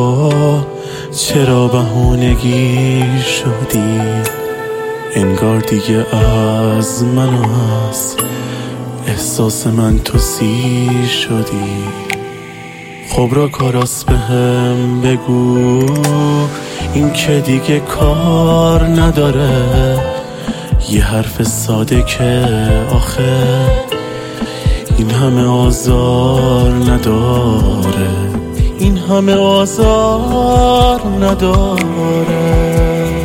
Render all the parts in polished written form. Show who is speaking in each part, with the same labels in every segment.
Speaker 1: چرا بهونگی شدی؟ انگار دیگه از من و از احساس من تو سیر شدی. خب را کاراست بهم بگو این که دیگه کار نداره، یه حرف ساده که آخه این همه آزار نداره، این همه آزار نداره.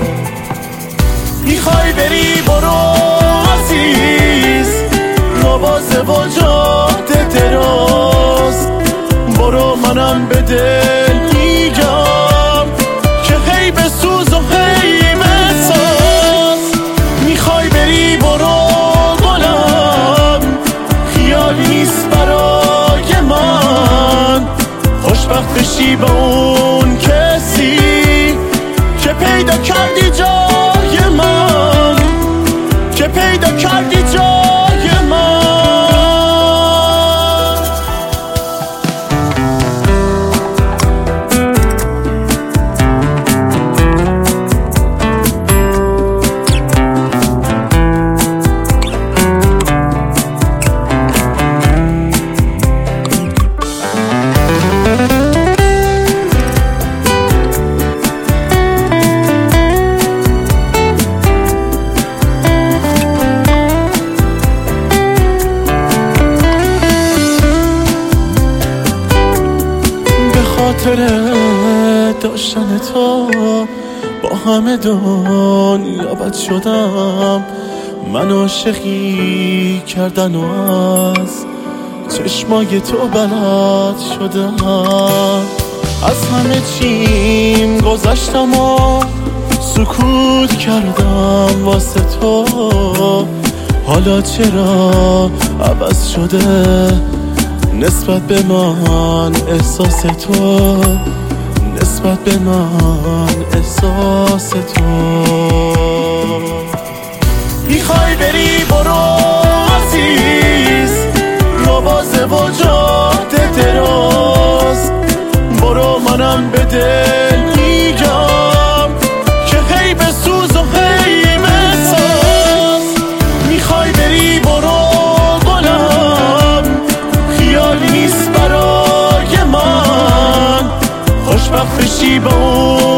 Speaker 1: میخوای بری برو عزیز، نوازه و جاده دراز، برو منم به دل میگم که هی بسوز و هی بساز. میخوای بری برو گلم، خیال نیست برای من خوشبخت بشی با اون کسی که پیدا کردی جای من، که پیدا کردی جای من. خاطر داشتن تو با همه دنیا بد شدم، من عاشقی کردن و از چشمای تو بلد شدم. از همه چیم گذشتم و سکوت کردم واسه تو، حالا چرا عوض شده نسبت به من احساس تو، نسبت به من احساس تو. میخوای بری برو عزیز، نوازه و جاده دراز، برو منم به دل میگم که هی بسوز و هی بساز. میخوای بری برو نیست برای من خوشبخت بشی با اون